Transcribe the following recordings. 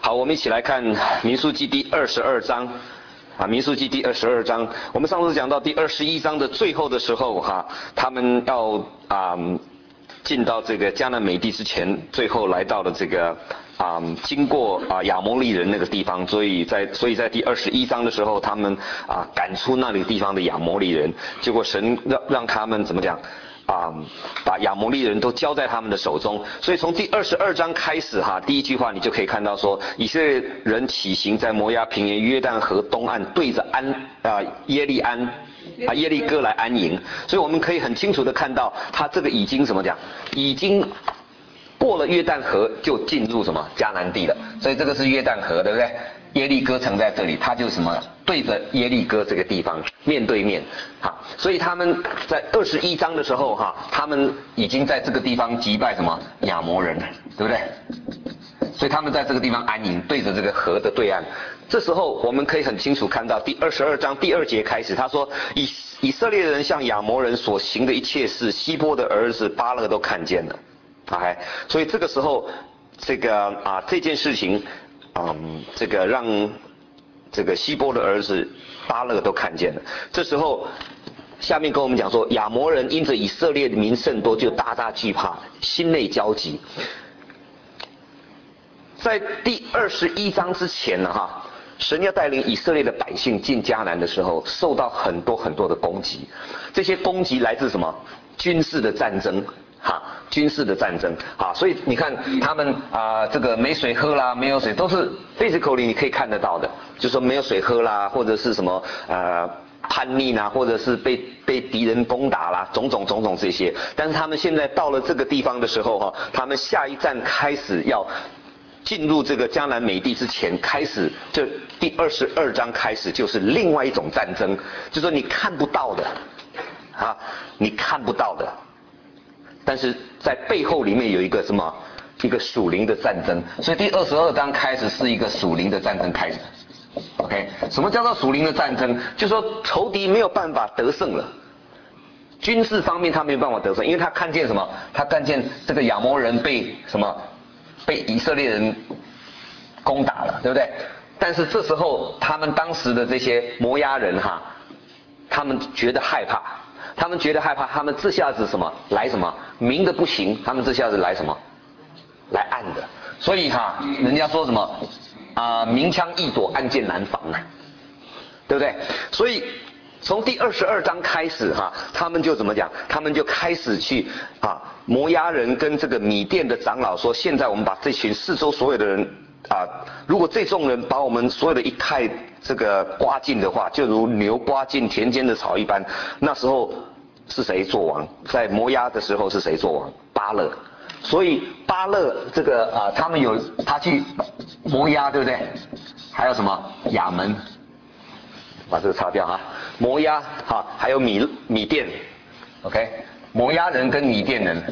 好，我们一起来看民数记第22章。民数记第22章，我们上次讲到第21章的最后的时候，他们要进到这个迦南美地之前，最后来到了这个经过亚摩利人那个地方，所以在第21章的时候，他们赶出那里地方的亚摩利人，结果神让他们怎么讲？把亚摩利人都交在他们的手中，所以从第22章开始第一句话你就可以看到说，以色列人起行在摩押平原约旦河东岸，对着耶利哥来安营，所以我们可以很清楚的看到，他这个已经怎么讲，已经过了约旦河就进入什么迦南地了，所以这个是约旦河，对不对？耶利哥城在这里，他就什么对着耶利哥这个地方面对面，所以他们在21章的时候他们已经在这个地方击败什么亚摩人，对不对？所以他们在这个地方安营，对着这个河的对岸。这时候我们可以很清楚看到第22章第2节开始，他说以色列人向亚摩人所行的一切事，希波的儿子巴勒都看见了。所以这个时候这个这件事情这个让这个希波的儿子巴勒都看见了。这时候下面跟我们讲说，亚摩人因着以色列的民甚多，就大大惧怕，心内焦急。在第21章之前呢神要带领以色列的百姓进迦南的时候，受到很多很多的攻击。这些攻击来自什么？军事的战争。军事的战争所以你看他们这个没水喝啦，没有水，都是 physically 你可以看得到的，就是说没有水喝啦，或者是什么叛逆啦，或者是被敌人攻打啦，种种这些。但是他们现在到了这个地方的时候他们下一站开始要进入这个迦南美地之前，开始这第22章开始就是另外一种战争，就是说你看不到的你看不到的。但是在背后里面有一个什么？一个属灵的战争。所以第22章开始是一个属灵的战争开始。OK， 什么叫做属灵的战争？就是说仇敌没有办法得胜了，军事方面他没有办法得胜，因为他看见什么？他看见这个亚摩人被什么？被以色列人攻打了，对不对？但是这时候他们当时的这些摩押人他们觉得害怕。他们这下子什么来什么明的不行，他们这下子来什么来暗的，所以人家说什么明枪易躲，暗箭难防对不对？所以从第22章开始他们就怎么讲？他们就开始去摩押人跟这个米甸的长老说，现在我们把这群四周所有的人如果这众人把我们所有的一概这个刮尽的话，就如牛刮尽田间的草一般。那时候是谁做王？在摩押的时候是谁做王？巴勒。所以巴勒这个他去摩押，对不对？还有什么亚门？把这个擦掉摩押还有米甸 ，OK， 摩押人跟米甸人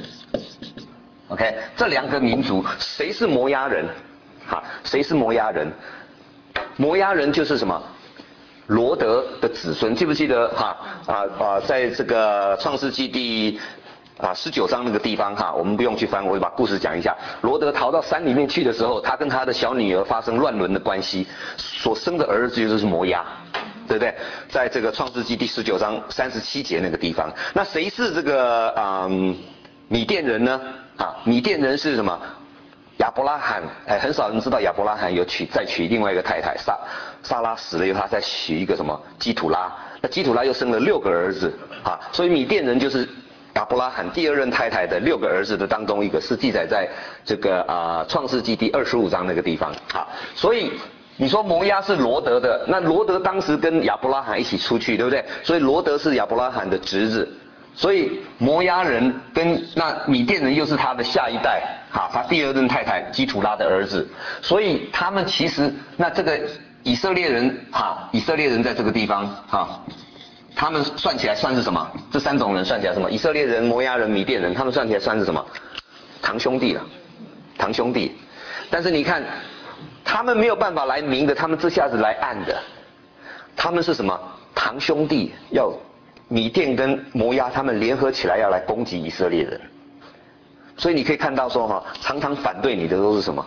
，OK， 这两个民族谁是摩押人？谁是摩押人？摩押人就是什么？罗德的子孙，记不记得在这个创世纪第19章那个地方我们不用去翻，我把故事讲一下。罗德逃到山里面去的时候，他跟他的小女儿发生乱伦的关系，所生的儿子就是摩押，对不对？在这个创世纪第19章37节那个地方。那谁是这个米甸人呢？米甸人是什么？亚伯拉罕，很少人知道亚伯拉罕有再娶另外一个太太，撒拉死了以后，他再娶一个什么基土拉，那基土拉又生了6个儿子所以米甸人就是亚伯拉罕第2任太太的6个儿子的当中一个，是记载在这个创世纪第25章那个地方所以你说摩押是罗德的，那罗德当时跟亚伯拉罕一起出去，对不对？所以罗德是亚伯拉罕的侄子。所以摩押人跟那米甸人又是他的下一代他第2任太太基土拉的儿子，所以他们其实那这个以色列人在这个地方他们算起来算是什么？这3种人算起来什么？以色列人、摩押人、米甸人，他们算起来算是什么？堂兄弟了，堂兄弟。但是你看，他们没有办法来明的，他们这下子来暗的，他们是什么？堂兄弟要。米甸跟摩押他们联合起来要来攻击以色列人，所以你可以看到说常常反对你的都是什么？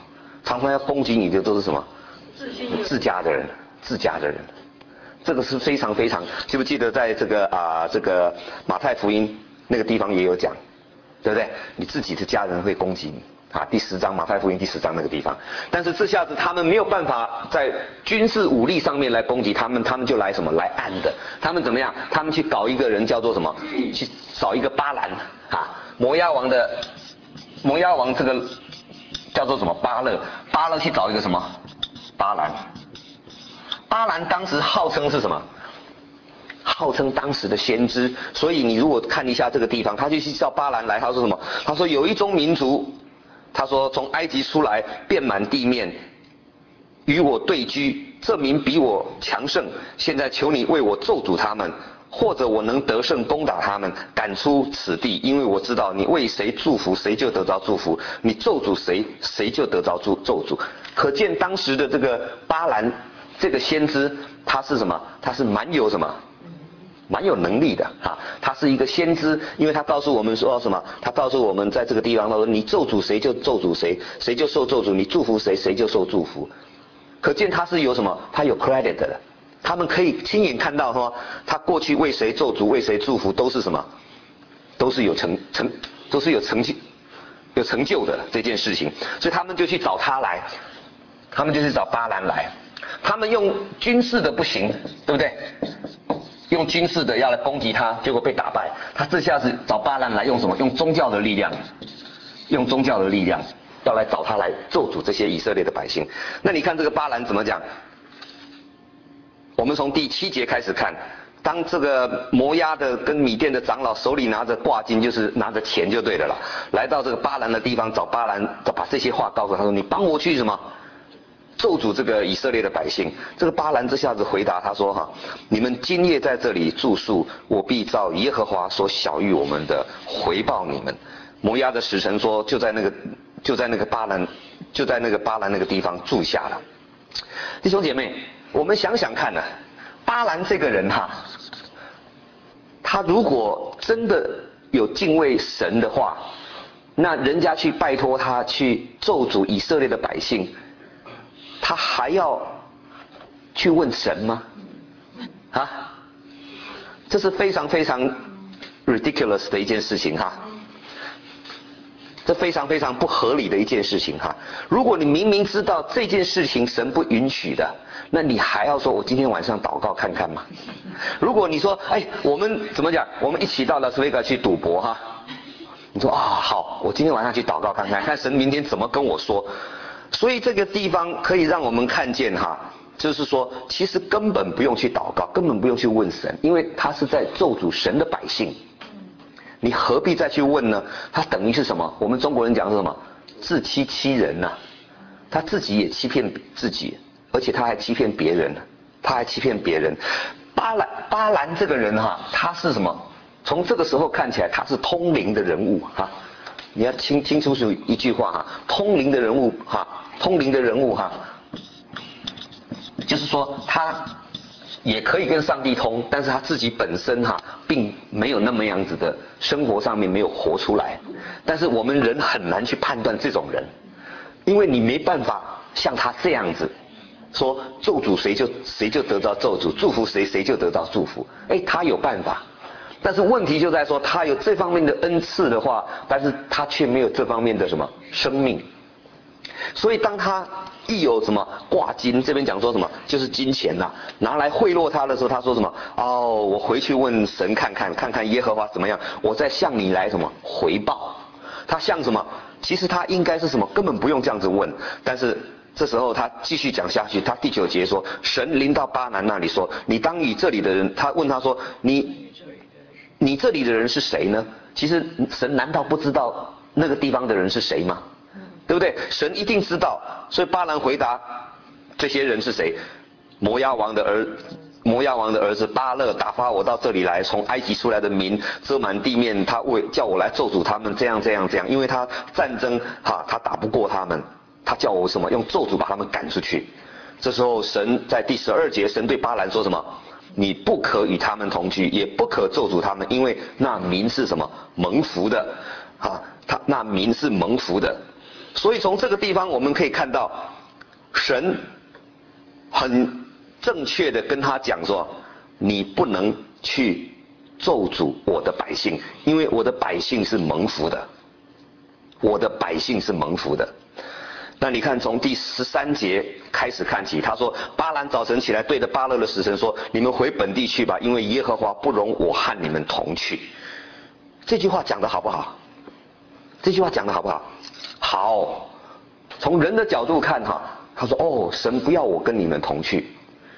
常常要攻击你的都是什么？自家的人，自家的人。这个是非常非常，记不记得在这个马太福音那个地方也有讲，对不对？你自己的家人会攻击你啊，第10章马太福音第10章那个地方。但是这下子他们没有办法在军事武力上面来攻击他们，他们就来什么？来暗的。他们怎么样？他们去搞一个人叫做什么？去找一个巴兰啊，摩押王这个叫做什么？巴勒去找一个什么？巴兰。巴兰当时号称是什么？号称当时的先知。所以你如果看一下这个地方，他就去叫巴兰来，他说什么？他说有一种民族，他说从埃及出来，遍满地面，与我对居，这民比我强盛。现在求你为我咒诅他们，或者我能得胜攻打他们，赶出此地。因为我知道你为谁祝福，谁就得着祝福；你咒诅谁，谁就得着咒诅。可见当时的这个巴兰这个先知，他是什么？他是蛮有什么？蛮有能力的啊！他是一个先知，因为他告诉我们说什么？他告诉我们在这个地方，他说你咒诅谁就咒诅谁，谁就受咒诅；你祝福谁，谁就受祝福。可见他是有什么？他有 credit 的。他们可以亲眼看到说，他过去为谁咒诅，为谁祝福，都是什么？都是有成就的这件事情。所以他们就去找他来，他们就去找巴兰来。他们用军事的不行，对不对？用军事的要来攻击他，结果被打败。他这下子找巴兰来用什么？用宗教的力量，用宗教的力量要来找他来咒诅这些以色列的百姓。那你看这个巴兰怎么讲？我们从第7节开始看，当这个摩押的跟米甸的长老手里拿着挂金，就是拿着钱就对了啦，来到这个巴兰的地方找巴兰，把这些话告诉他说：“你帮我去什么？咒诅这个以色列的百姓。”这个巴兰这下子回答他说：“哈，你们今夜在这里住宿，我必照耶和华所晓谕我们的回报你们。”摩押的使臣说：“就在那个巴兰那个地方住下了。”弟兄姐妹，我们想想看呢，巴兰这个人哈，他如果真的有敬畏神的话，那人家去拜托他去咒诅以色列的百姓，他还要去问神吗？啊，这是非常非常 ridiculous 的一件事情哈，这非常非常不合理的一件事情哈。如果你明明知道这件事情神不允许的，那你还要说我今天晚上祷告看看吗？如果你说我们怎么讲，我们一起到拉斯维加去赌博哈，你说好，我今天晚上去祷告看看，看神明天怎么跟我说。所以这个地方可以让我们看见哈，就是说其实根本不用去祷告，根本不用去问神，因为他是在咒诅神的百姓，你何必再去问呢？他等于是什么？我们中国人讲是什么？自欺欺人呐，他自己也欺骗自己，而且他还欺骗别人，巴兰这个人哈，他是什么？从这个时候看起来他是通灵的人物哈。你要清楚一句话哈，通灵的人物哈，就是说他也可以跟上帝通，但是他自己本身哈，并没有那么样子的生活上面没有活出来。但是我们人很难去判断这种人，因为你没办法像他这样子说咒诅谁就得到咒诅，祝福谁就得到祝福。他有办法。但是问题就在说他有这方面的恩赐的话，但是他却没有这方面的什么生命。所以当他一有什么挂金，这边讲说什么就是金钱呐，拿来贿赂他的时候，他说什么我回去问神看看耶和华怎么样，我再向你来什么回报。他像什么？其实他应该是什么？根本不用这样子问。但是这时候他继续讲下去，他第9节说，神临到巴兰那里说，你当与这里的人，他问他说，你这里的人是谁呢？其实神难道不知道那个地方的人是谁吗？对不对？神一定知道。所以巴兰回答，这些人是谁？摩押王的儿子巴勒打发我到这里来，从埃及出来的民遮满地面，他叫我来咒诅他们，这样，因为他战争他打不过他们，他叫我什么？用咒诅把他们赶出去。这时候神在第12节，神对巴兰说什么？你不可与他们同居，也不可咒诅他们，因为那民是什么？蒙福的那民是蒙福的。 所以从这个地方我们可以看到，神很正确的跟他讲说，你不能去咒诅我的百姓，因为我的百姓是蒙福的，我的百姓是蒙福的。那你看从第13节开始看起，他说巴兰早晨起来对着巴勒的使臣说，你们回本地去吧，因为耶和华不容我和你们同去。这句话讲得好不好？这句话讲得好不好？好。从人的角度看哈，他说哦，神不要我跟你们同去。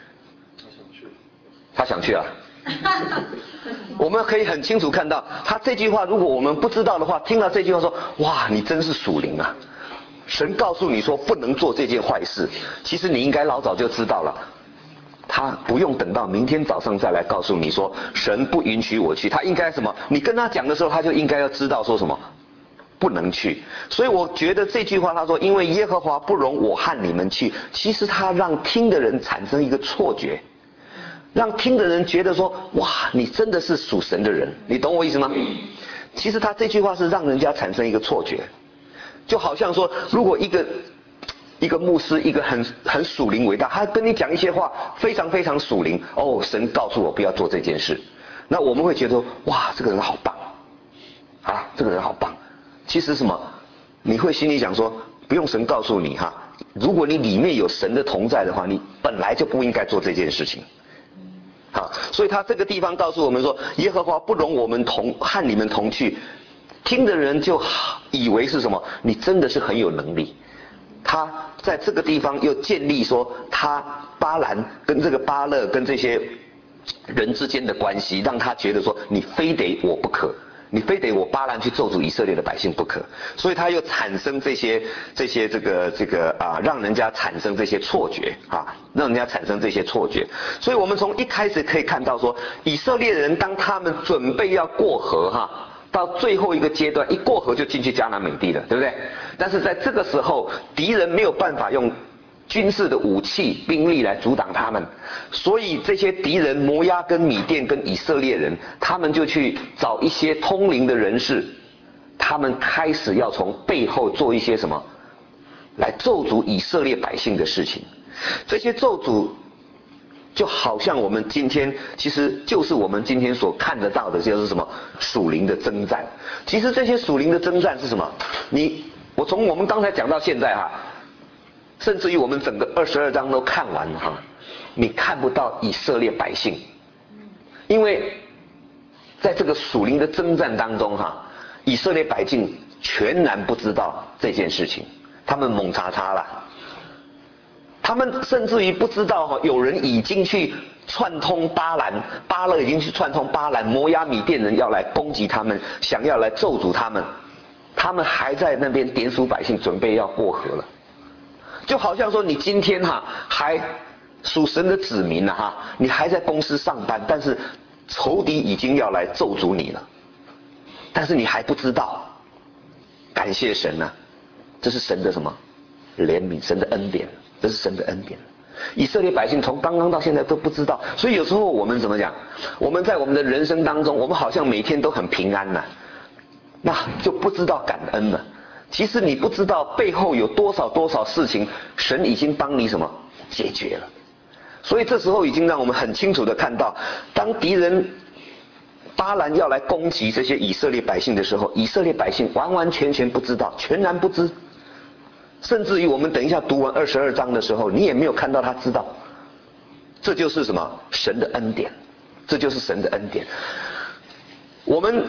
他想去啊。我们可以很清楚看到，他这句话如果我们不知道的话，听到这句话说，哇，你真是属灵啊。神告诉你说不能做这件坏事，其实你应该老早就知道了。他不用等到明天早上再来告诉你说神不允许我去，他应该什么？你跟他讲的时候，他就应该要知道说什么不能去。所以我觉得这句话他说因为耶和华不容我和你们去，其实他让听的人产生一个错觉，让听的人觉得说哇，你真的是属神的人，你懂我意思吗？其实他这句话是让人家产生一个错觉，就好像说如果一个牧师，一个很属灵伟大，他跟你讲一些话非常非常属灵，哦，神告诉我不要做这件事，那我们会觉得哇，这个人好棒啊，这个人好棒。其实什么，你会心里想说不用神告诉你哈，如果你里面有神的同在的话，你本来就不应该做这件事情。好，所以他这个地方告诉我们说，耶和华不容我们和你们同去，听的人就以为是什么，你真的是很有能力。他在这个地方又建立说，他巴兰跟这个巴勒跟这些人之间的关系，让他觉得说你非得我不可，你非得我巴兰去咒诅以色列的百姓不可，所以他又产生这些让人家产生这些错觉啊，让人家产生这些错觉。所以我们从一开始可以看到说，以色列人当他们准备要过河哈，到最后一个阶段，一过河就进去迦南美地了，对不对？但是在这个时候，敌人没有办法用军事的武器兵力来阻挡他们，所以这些敌人摩押跟米甸跟以色列人，他们就去找一些通灵的人士，他们开始要从背后做一些什么来咒诅以色列百姓的事情。这些咒诅就好像我们今天，其实就是我们今天所看得到的，就是什么属灵的征战。其实这些属灵的征战是什么？我从我们刚才讲到现在哈，甚至于我们整个22章都看完了哈，你看不到以色列百姓，因为在这个属灵的征战当中哈，以色列百姓全然不知道这件事情，他们懵查查了。他们甚至于不知道有人已经去串通巴勒已经去串通巴兰，摩押米甸人要来攻击他们，想要来咒诅他们，他们还在那边点数百姓，准备要过河了。就好像说你今天还属神的子民你还在公司上班，但是仇敌已经要来咒诅你了，但是你还不知道。感谢神啊，这是神的什么怜悯，神的恩典，这是神的恩典。以色列百姓从刚刚到现在都不知道，所以有时候我们怎么讲？我们在我们的人生当中，我们好像每天都很平安呐，那就不知道感恩了。其实你不知道背后有多少事情，神已经帮你什么解决了。所以这时候已经让我们很清楚的看到，当敌人巴兰要来攻击这些以色列百姓的时候，以色列百姓完完全全不知道，全然不知。甚至于我们等一下读完22章的时候，你也没有看到他知道。这就是什么？神的恩典，这就是神的恩典。我们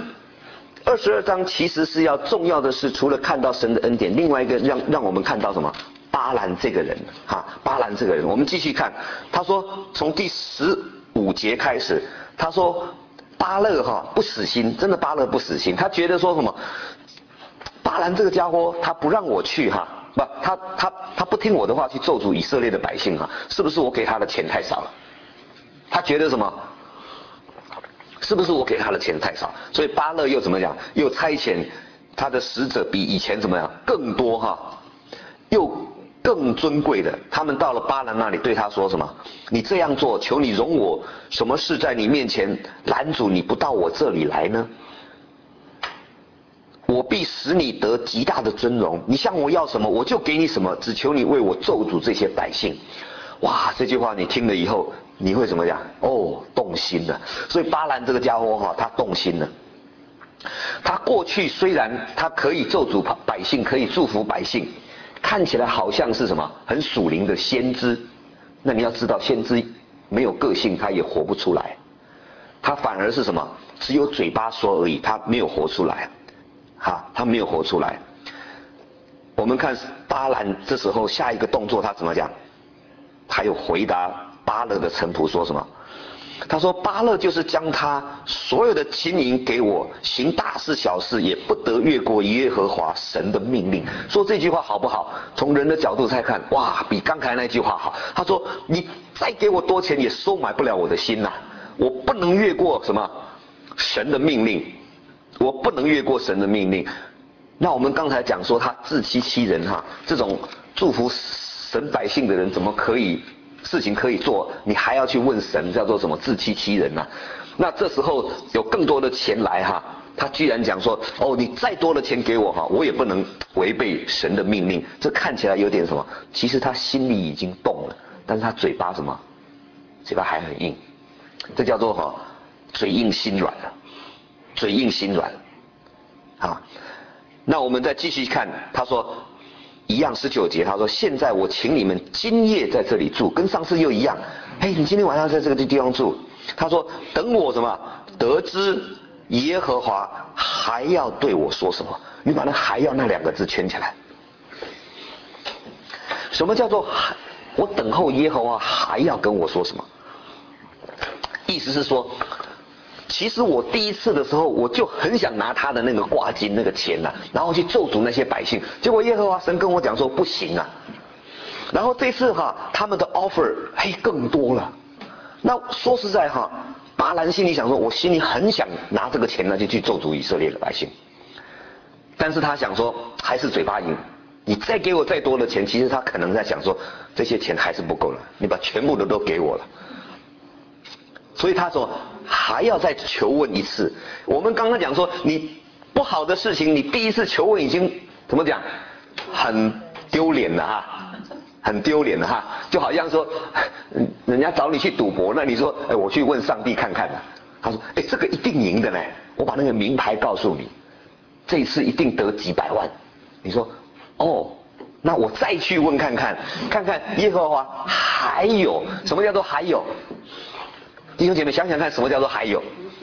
22章其实是要重要的是，除了看到神的恩典，另外一个让我们看到什么？巴兰这个人巴兰这个人，我们继续看。他说从第15节开始，他说巴勒不死心，真的巴勒不死心，他觉得说什么？巴兰这个家伙他不让我去他不听我的话去咒诅以色列的百姓是不是我给他的钱太少了？他觉得什么？是不是我给他的钱太少？所以巴勒又怎么讲？又差遣他的使者比以前怎么样更多又更尊贵的。他们到了巴兰那里，对他说什么？你这样做，求你容我什么事在你面前拦阻你不到我这里来呢？ 我必使你得极大的尊荣。你向我要什么，我就给你什么，只求你为我咒诅这些百姓。哇，这句话你听了以后，你会怎么样？哦，动心了。所以巴兰这个家伙哈，他动心了。他过去虽然他可以咒诅百姓，可以祝福百姓，看起来好像是什么很属灵的先知。那你要知道，先知没有个性，他也活不出来。他反而是什么？只有嘴巴说而已，他没有活出来。他没有活出来。我们看巴兰这时候下一个动作，他怎么讲？他又回答巴勒的臣仆说什么？他说巴勒就是将他所有的金银给我，行大事小事也不得越过耶和华神的命令。说这句话好不好？从人的角度来看，哇，比刚才那句话好。他说你再给我多钱也收买不了我的心呐，我不能越过什么神的命令，我不能越过神的命令。那我们刚才讲说他自欺欺人这种祝福神百姓的人怎么可以事情可以做，你还要去问神，叫做什么自欺欺人啊？那这时候有更多的钱来他居然讲说，哦，你再多的钱给我我也不能违背神的命令。这看起来有点什么？其实他心里已经动了，但是他嘴巴什么？嘴巴还很硬，这叫做嘴硬心软了，嘴硬心软那我们再继续看，他说一样19节，他说现在我请你们今夜在这里住，跟上次又一样。你今天晚上在这个地方住。他说等我什么得知耶和华还要对我说什么，你把那还要那2个字圈起来。什么叫做我等候耶和华还要跟我说什么？意思是说，其实我第一次的时候，我就很想拿他的那个挂金那个钱然后去咒诅那些百姓。结果耶和华神跟我讲说不行然后这次他们的 offer 更多了。那说实在巴兰心里想说，我心里很想拿这个钱就去咒诅以色列的百姓，但是他想说还是嘴巴硬，你再给我再多的钱，其实他可能在想说这些钱还是不够了，你把全部的都给我了。所以他说还要再求问一次。我们刚刚讲说，你不好的事情，你第一次求问已经怎么讲，很丢脸了很丢脸了就好像说人家找你去赌博，那你说我去问上帝看看他说这个一定赢的呢，我把那个名牌告诉你，这一次一定得几百万。你说那我再去问看看耶和华还有什么叫做还有？弟兄姐妹想想看，什么叫做还有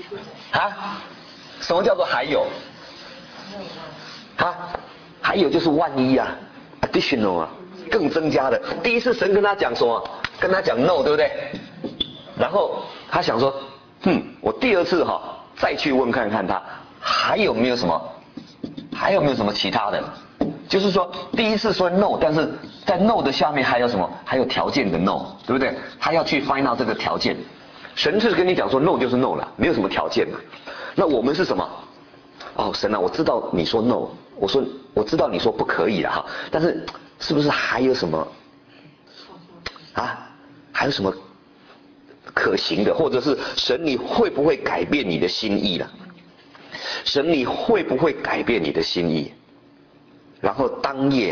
什么叫做还有还有就是万一additional 更增加的。第一次神跟他讲什么？跟他讲 no， 对不对？然后他想说我第二次再去问看看他还有没有什么其他的。就是说第一次说 no， 但是在 no 的下面还有什么？还有条件的 no， 对不对？他要去 find out 这个条件。神是跟你讲说 no 就是 no 了，没有什么条件。那我们是什么？神我知道你说 no， 我知道你说不可以但是是不是还有什么还有什么可行的？或者是神你会不会改变你的心意了？神你会不会改变你的心意？然后当夜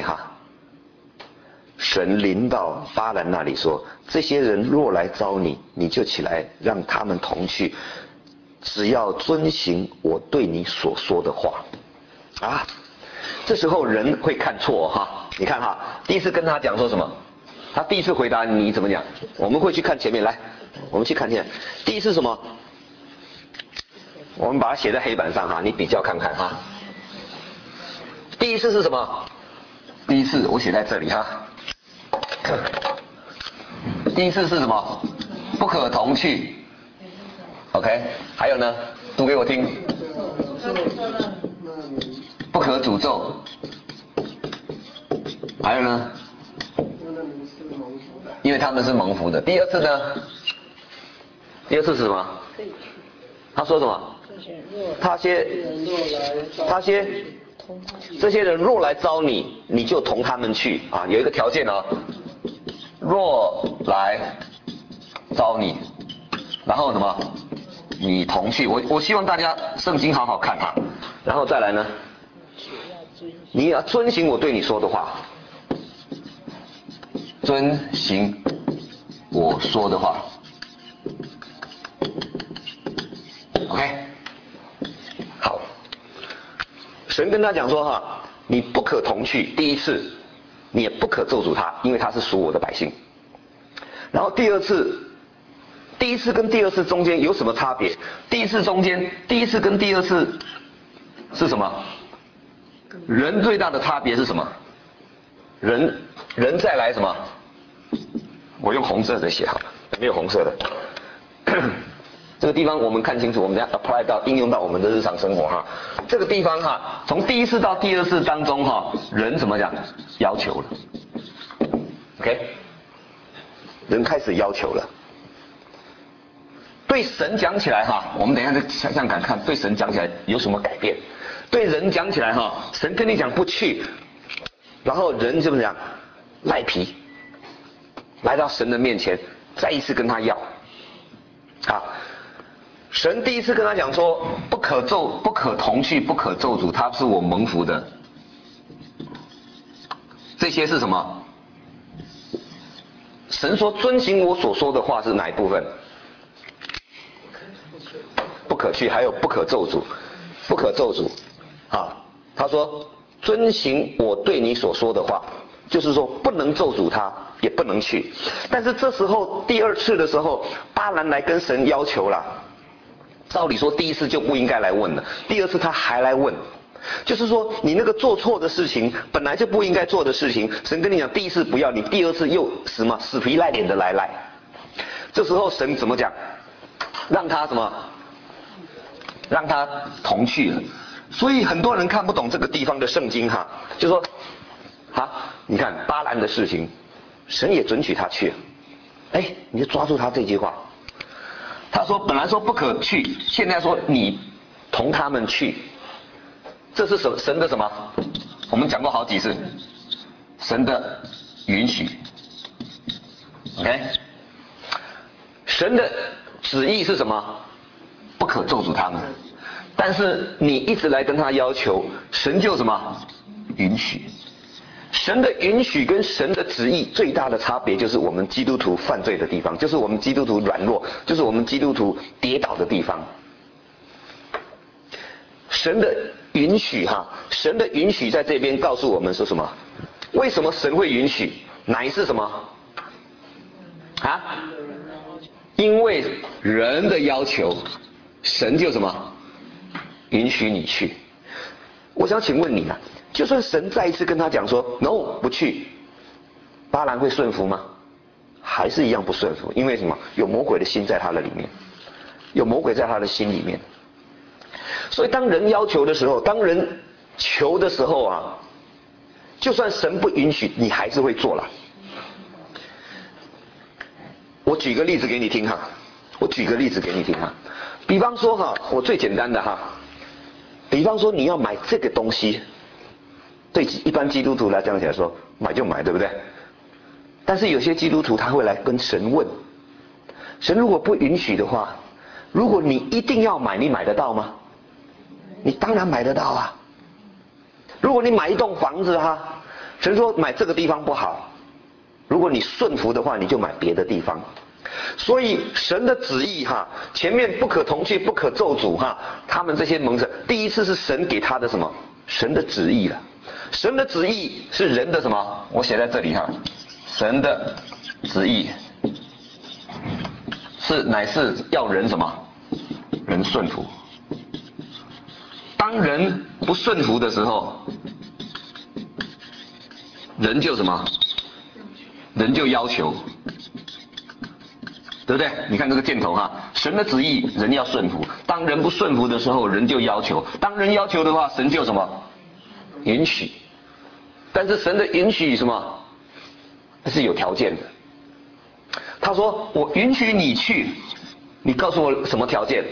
神临到巴兰那里说，这些人若来招你，你就起来让他们同去，只要遵行我对你所说的话这时候人会看错你看第一次跟他讲说什么？他第一次回答你怎么讲？我们会去看前面来，我们去看前面。第一次什么？我们把它写在黑板上你比较看看第一次是什么？第一次我写在这里第一次是什么？不可同去。OK， 还有呢？读给我听。不可诅咒。还有呢？因为他们是蒙福的。第二次呢？第二次是什么？他说什么？这些人若来招你，你就同他们去有一个条件若来招你，然后什么？你同去。我希望大家圣经好好看然后再来呢？ 你要遵行我对你说的话，遵行我说的话。OK， 好，神跟他讲说哈，你不可同去，第一次，你也不可咒诅他，因为他是属我的百姓。然后第二次，第一次跟第二次中间有什么差别？第一次跟第二次是什么？人最大的差别是什么？人再来什么？我用红色的写好了，没有红色的。这个地方我们看清楚，我们要 apply 到应用到我们的日常生活哈。这个地方哈，从第一次到第二次当中哈，人怎么讲？要求了 ，OK？ 人开始要求了。对神讲起来哈，我们等一下再想想看，对神讲起来有什么改变？对人讲起来哈，神跟你讲不去，然后人怎么讲？赖皮，来到神的面前，再一次跟他要。啊，神第一次跟他讲说，不可同去，不可咒诅，他是我蒙福的。这些是什么？神说遵行我所说的话是哪一部分？不可去，还有不可咒诅，不可咒诅。啊，他说遵行我对你所说的话，就是说不能咒诅他，也不能去。但是这时候第二次的时候，巴兰来跟神要求了。照理说第一次就不应该来问了，第二次他还来问。就是说你那个做错的事情，本来就不应该做的事情，神跟你讲第一次不要，你第二次又什么死皮赖脸的来。这时候神怎么讲？让他什么？让他同去了。所以很多人看不懂这个地方的圣经哈，就说你看巴兰的事情，神也准许他去了。你就抓住他这句话。他说本来说不可去，现在说你同他们去。这是神的什么？我们讲过好几次，神的允许 ，OK？ 神的旨意是什么？不可咒诅他们，但是你一直来跟他要求，神就什么？允许。神的允许跟神的旨意最大的差别就是我们基督徒犯罪的地方，就是我们基督徒软弱，就是我们基督徒跌倒的地方。神的允许神的允许在这边告诉我们是什么？为什么神会允许？乃是什么？因为人的要求，神就什么？允许你去。我想请问你就算神再一次跟他讲说 no 不去，巴兰会顺服吗？还是一样不顺服，因为什么？有魔鬼的心在他的里面，有魔鬼在他的心里面。所以当人要求的时候，当人求的时候就算神不允许，你还是会做了。我举个例子给你听比方说我最简单的比方说你要买这个东西，对一般基督徒来讲起来说买就买，对不对？但是有些基督徒他会来跟神问，神如果不允许的话，如果你一定要买，你买得到吗？你当然买得到如果你买一栋房子神说买这个地方不好，如果你顺服的话，你就买别的地方。所以神的旨意前面不可同去，不可咒诅他们这些蒙神，第一次是神给他的什么？神的旨意了。神的旨意是人的什么？我写在这里神的旨意乃是要人什么？人顺服。当人不顺服的时候，人就什么？人就要求，对不对？你看这个箭头神的旨意人要顺服，当人不顺服的时候，人就要求，当人要求的话，神就什么？允许。但是神的允许什么？是有条件的。他说我允许你去，你告诉我什么条件？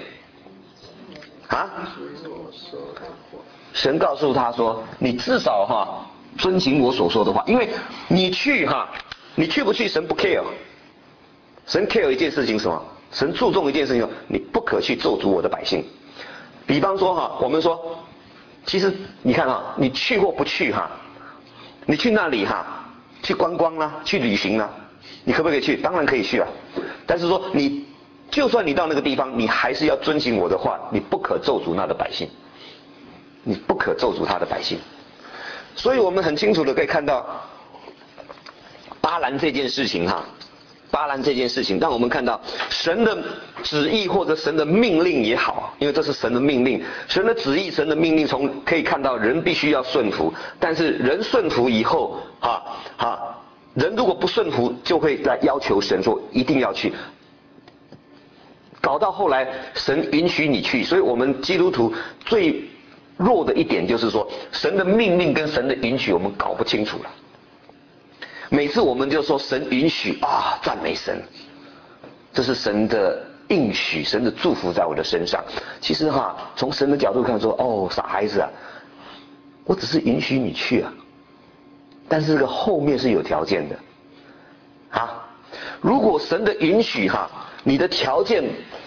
神告诉他说你至少遵行我所说的话，因为你去你去不去神不 care， 神 care 一件事情什么？神注重一件事情，你不可去咒诅我的百姓。比方说我们说其实你看哈，你去或不去哈，你去那里哈，去观光啦，去旅行啦，你可不可以去？当然可以去啊。但是说你，就算你到那个地方，你还是要遵行我的话，你不可咒诅那的百姓，你不可咒诅他的百姓。所以我们很清楚的可以看到，巴兰这件事情哈，巴兰这件事情让我们看到神的旨意或者神的命令也好，因为这是神的命令，神的旨意、神的命令可以看到人必须要顺服，但是人顺服以后人如果不顺服，就会来要求神说一定要去，搞到后来神允许你去，所以我们基督徒最弱的一点就是说，神的命令跟神的允许我们搞不清楚了。每次我们就说神允许啊，赞美神，这是神的应许，神的祝福在我的身上。其实从神的角度看说，哦，傻孩子啊，我只是允许你去啊，但是这个后面是有条件的啊。如果神的允许你的条件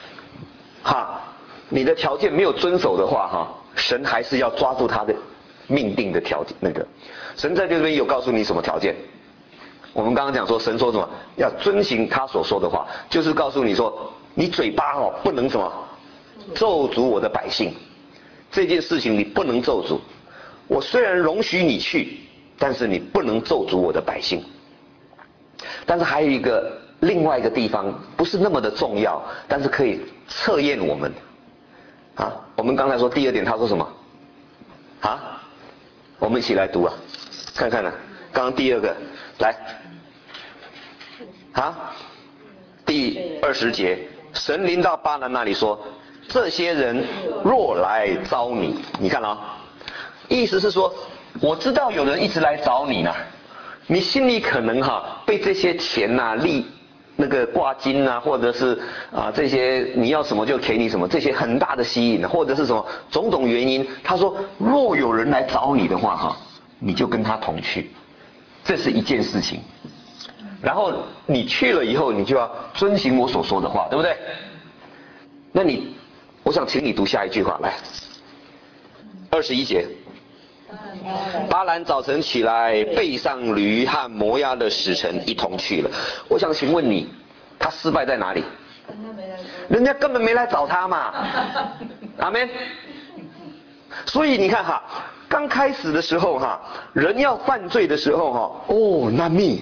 没有遵守的话神还是要抓住他的命定的条件。那个神在这边有告诉你什么条件？我们刚刚讲说，神说什么？要遵行他所说的话，就是告诉你说，你嘴巴不能什么咒诅我的百姓，这件事情你不能咒诅。我虽然容许你去，但是你不能咒诅我的百姓。但是还有另外一个地方不是那么的重要，但是可以测验我们我们刚才说第二点，他说什么我们一起来读看看刚刚第二个来第20节，神临到巴兰那里说，这些人若来招你，你看意思是说，我知道有人一直来找你呢，你心里可能被这些钱那个挂金或者是这些你要什么就给你什么，这些很大的吸引，或者是什么种种原因。他说，若有人来找你的话你就跟他同去，这是一件事情。然后你去了以后，你就要遵行我所说的话，对不对？那我想请你读下一句话来，21节。巴兰早晨起来，背上驴和摩押的使臣一同去了。我想请问你，他失败在哪里？人家根本没来找他嘛。阿们。所以你看刚开始的时候人要犯罪的时候那me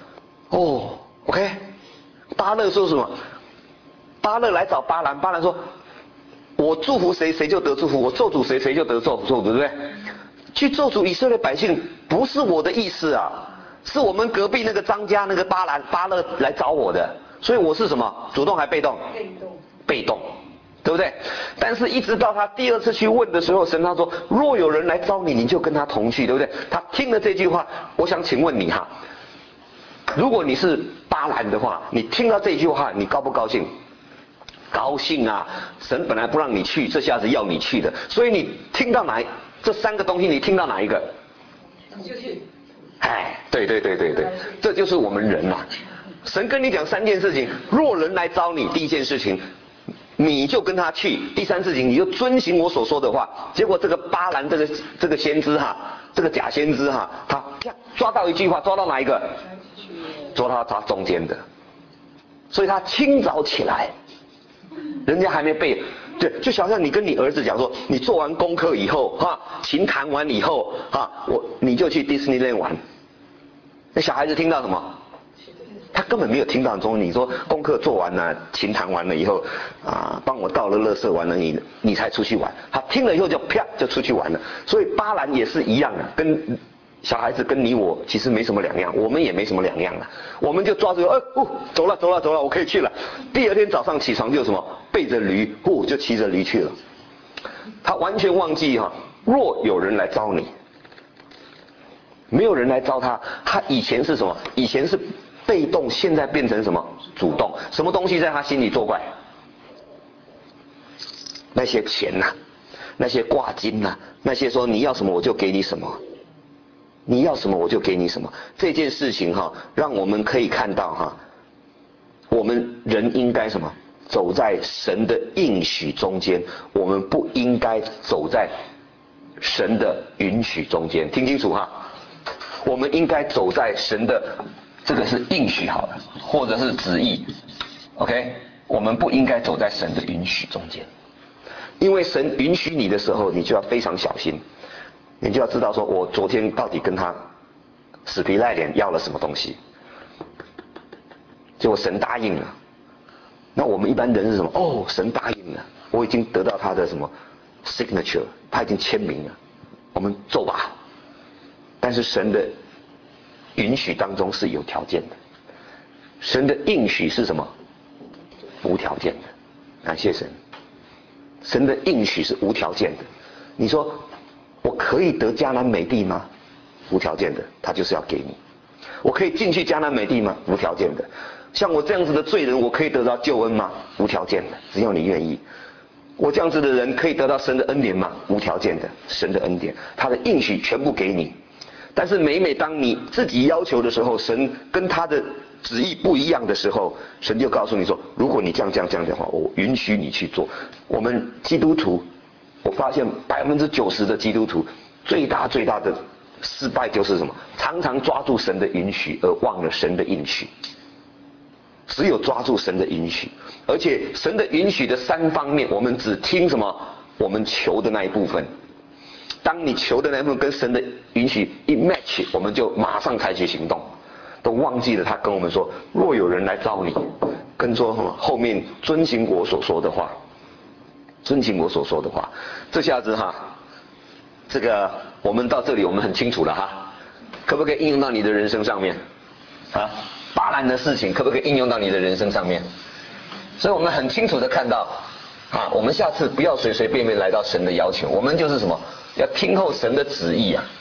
OK， 巴勒说什么？巴勒来找巴兰，巴兰说，我祝福谁谁就得祝福，我咒诅谁谁就得咒诅，对不对？去咒诅以色列百姓不是我的意思是我们隔壁那个张家那个巴勒来找我的，所以我是什么？主动还被动？被动，对不对？但是一直到他第二次去问的时候，神他说，若有人来招你，你就跟他同去，对不对？他听了这句话，我想请问你如果你是巴兰的话，你听到这句话，你高不高兴？高兴啊！神本来不让你去，这下子要你去的，所以你听到这3个东西，你听到哪一个？ 你就去。 对，这就是我们人神跟你讲3件事情，若人来招你，第一件事情，你就跟他去；第3事情，你就遵行我所说的话。结果这个巴兰这个先知这个假先知他抓到一句话，抓到哪一个？抓到他中间的。所以他清早起来，人家还没背。对，就好像你跟你儿子讲说，你做完功课以后琴弹完以后你就去 Disneyland 玩。那小孩子听到什么？他根本没有听到中你说功课做完了，琴弹完了以后帮我倒了垃圾完了，你才出去玩。他听了以后就啪就出去玩了。所以巴兰也是一样的，跟小孩子跟你我其实没什么两样，我们也没什么两样了。我们就抓住走了，我可以去了。第二天早上起床就什么，背着驴就骑着驴去了。他完全忘记若有人来招你，没有人来招他。他以前是什么？以前是被动，现在变成什么？主动。什么东西在他心里作怪？那些钱那些挂金那些说你要什么我就给你什么，你要什么我就给你什么。这件事情让我们可以看到我们人应该什么？走在神的应许中间，我们不应该走在神的允许中间，听清楚哈，我们应该走在神的这个是应许好了，或者是旨意 ，OK， 我们不应该走在神的允许中间，因为神允许你的时候，你就要非常小心，你就要知道说我昨天到底跟他死皮赖脸要了什么东西，结果神答应了。那我们一般人是什么？哦，神答应了，我已经得到他的什么 signature， 他已经签名了，我们做吧。但是神的允许当中是有条件的，神的应许是什么？无条件的。感谢神，神的应许是无条件的。你说我可以得迦南美地吗？无条件的，他就是要给你。我可以进去迦南美地吗？无条件的。像我这样子的罪人，我可以得到救恩吗？无条件的，只要你愿意。我这样子的人可以得到神的恩典吗？无条件的，神的恩典，他的应许全部给你。但是每当你自己要求的时候，神跟他的旨意不一样的时候，神就告诉你说，如果你这样的话，我允许你去做。我们基督徒，我发现90%的基督徒最大的失败就是什么？常常抓住神的允许而忘了神的应许。只有抓住神的允许，而且神的允许的3方面，我们只听什么？我们求的那一部分。当你求的那一部分跟神的允许一 match， 我们就马上采取行动，都忘记了他跟我们说，若有人来招你，跟说什么后面遵行我所说的话，遵行我所说的话。这下子哈，这个我们到这里我们很清楚了哈，可不可以应用到你的人生上面啊？巴兰的事情可不可以应用到你的人生上面？所以我们很清楚的看到啊，我们下次不要随随便便来到神的要求，我们就是什么？要听候神的旨意啊，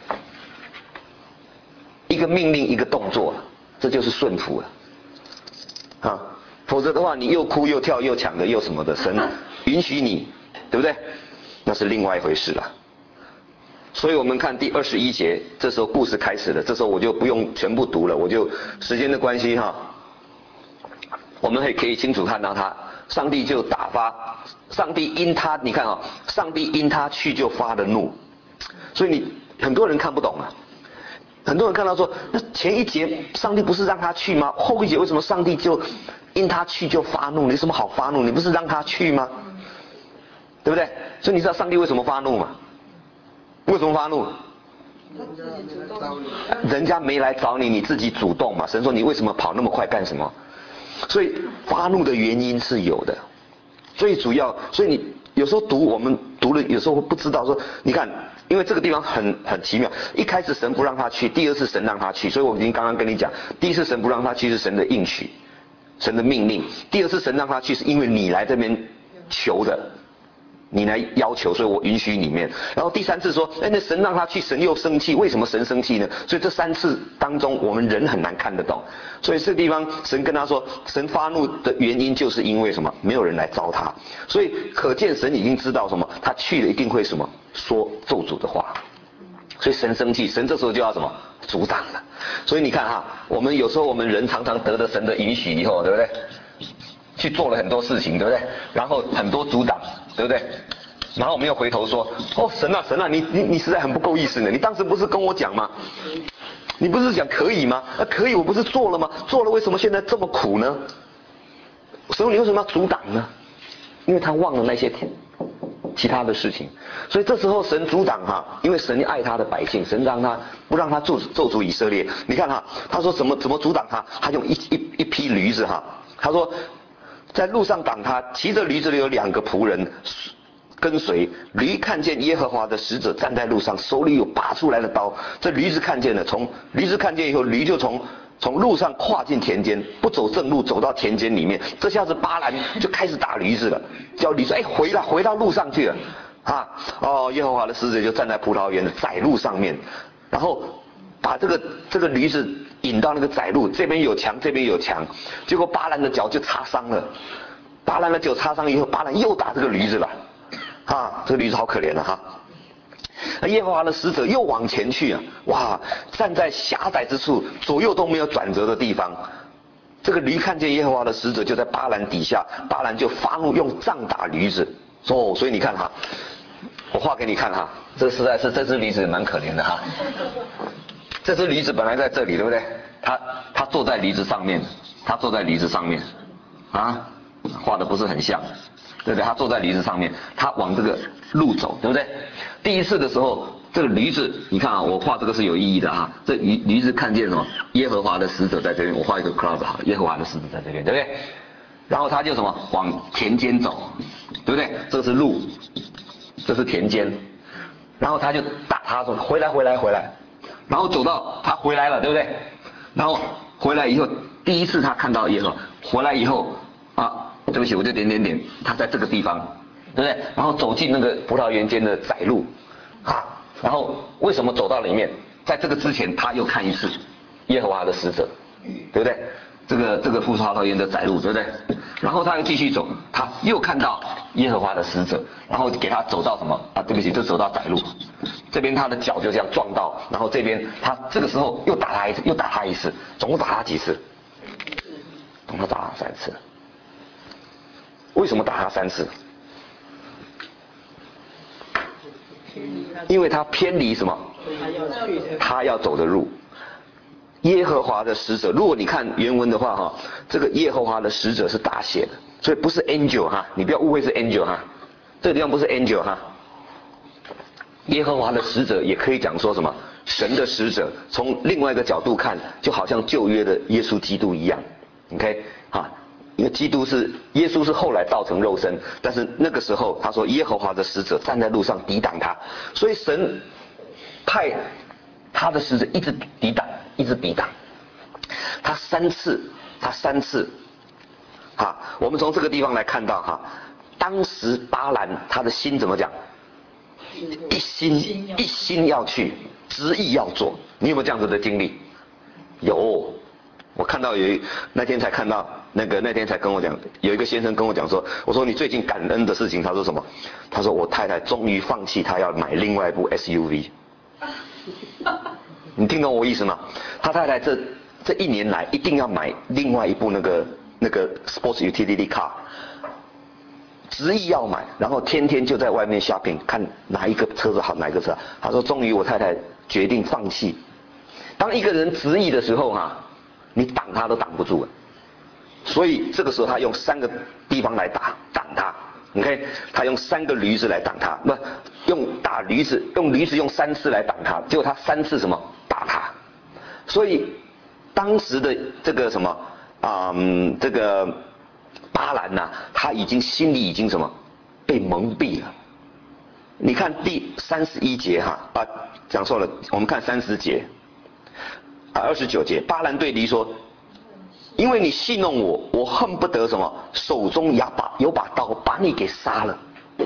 一个命令一个动作，这就是顺服了啊。否则的话，你又哭又跳又抢的又什么的，神允许你，对不对？那是另外一回事了。所以我们看第21节，这时候故事开始了，这时候我就不用全部读了，我就时间的关系哈，我们可以清楚看到他，上帝就打发，上帝因他，你看啊，上帝因他去就发了怒，所以你很多人看不懂啊，很多人看到说，那前一节上帝不是让他去吗？后一节为什么上帝就因他去就发怒？你有什么好发怒？你不是让他去吗？对不对？所以你知道上帝为什么发怒吗？为什么发怒？人家没来找你，你自己主动嘛。神说你为什么跑那么快干什么？所以发怒的原因是有的。最主要，所以你有时候我们读了，有时候不知道说，你看，因为这个地方很奇妙。一开始神不让他去，第二次神让他去，所以我已经刚刚跟你讲，第一次神不让他去是神的应许，神的命令；第二次神让他去是因为你来这边求的。你来要求，所以我允许里面。然后第3次说，那神让他去，神又生气，为什么神生气呢？所以这3次当中，我们人很难看得懂。所以这个地方，神跟他说，神发怒的原因就是因为什么？没有人来招他。所以可见神已经知道什么？他去了一定会什么？说咒诅的话。所以神生气，神这时候就要什么？阻挡了。所以你看哈，我们有时候我们人常常得了神的允许以后，对不对？去做了很多事情，对不对？然后很多阻挡，对不对？然后我们又回头说，哦，神啊，你实在很不够意思呢。你当时不是跟我讲吗？你不是讲可以吗？可以，我不是做了吗？做了，为什么现在这么苦呢？神，你为什么要阻挡呢？因为他忘了那些其他的事情。所以这时候神阻挡哈，因为神爱他的百姓，神不让他咒诅以色列。你看哈，他说怎么阻挡他？他用一匹驴子哈，他说。在路上挡他，骑着驴子的有2个仆人跟随。驴看见耶和华的使者站在路上，手里有拔出来的刀。这驴子看见了，驴子看见以后，驴就从路上跨进田间，不走正路，走到田间里面。这下子巴兰就开始打驴子了，叫驴子回到路上去了啊！哦，耶和华的使者就站在葡萄园的窄路上面，然后把这个驴子引到那个窄路，这边有墙，这边有墙，结果巴兰的脚就擦伤了。巴兰的脚擦伤以后，巴兰又打这个驴子了，啊，这个驴子好可怜了哈。耶和华的使者又往前去啊，哇，站在狭窄之处，左右都没有转折的地方。这个驴看见耶和华的使者就在巴兰底下，巴兰就发怒，用杖打驴子。哦，所以你看哈，我画给你看哈， 这实在是这只驴子蛮可怜的哈。这只驴子本来在这里，对不对？它坐在驴子上面，它坐在驴子上面，啊，画的不是很像，对不对？它坐在驴子上面，它往这个路走，对不对？第一次的时候，这个驴子，你看啊，我画这个是有意义的啊。这驴子看见什么？耶和华的使者在这边，我画一个 cloud 好，耶和华的使者在这边，对不对？然后它就什么往田间走，对不对？这是路，这是田间，然后他就打他说回来回来回来。然后走到他回来了，对不对？然后回来以后，第一次他看到耶和华，回来以后啊，对不起，我就点点点，他在这个地方，对不对？然后走进那个葡萄园间的窄路，啊，然后为什么走到里面？在这个之前他又看一次耶和华的使者，对不对？这个葡萄园的窄路，对不对？然后他又继续走，他又看到耶和华的使者，然后给他走到什么啊？对不起，就走到窄路，这边他的脚就这样撞到，然后这边他这个时候又打他一次，又打他一次，总共打他几次？总共打他3次。为什么打他3次？因为他偏离什么？他要走的路。耶和华的使者，如果你看原文的话哈，这个耶和华的使者是大写的，所以不是 angel 哈，你不要误会是 angel 哈，这个地方不是 angel 哈。耶和华的使者也可以讲说什么神的使者，从另外一个角度看，就好像旧约的耶稣基督一样 ，OK 哈，因为耶稣是后来道成肉身，但是那个时候他说耶和华的使者站在路上抵挡他，所以神派他的使者一直抵挡，一直抵挡。他三次，哈，我们从这个地方来看到哈，当时巴兰他的心怎么讲？一心要去，执意要做。你有没有这样子的经历？有，我看到那天才看到那天才跟我讲，有一个先生跟我讲说，我说你最近感恩的事情，他说什么？他说我太太终于放弃，她要买另外一部 SUV。你听懂我意思吗？他太太这1年来一定要买另外一部那个 Sports Utility Car， 执意要买，然后天天就在外面 shopping， 看哪一个车子好，哪一个车。他说终于我太太决定放弃。当一个人执意的时候哈，你挡他都挡不住了。所以这个时候他用3个地方来挡他。OK， 他用3个驴子来挡他，不用打驴子，用驴子用3次来挡他，结果他3次什么打他，所以当时的这个什么这个巴兰呐，他心里已经什么被蒙蔽了。你看第31节哈讲错了，我们看30节29节，巴兰对驴说。因为你戏弄我，我恨不得什么手中有把刀把你给杀了。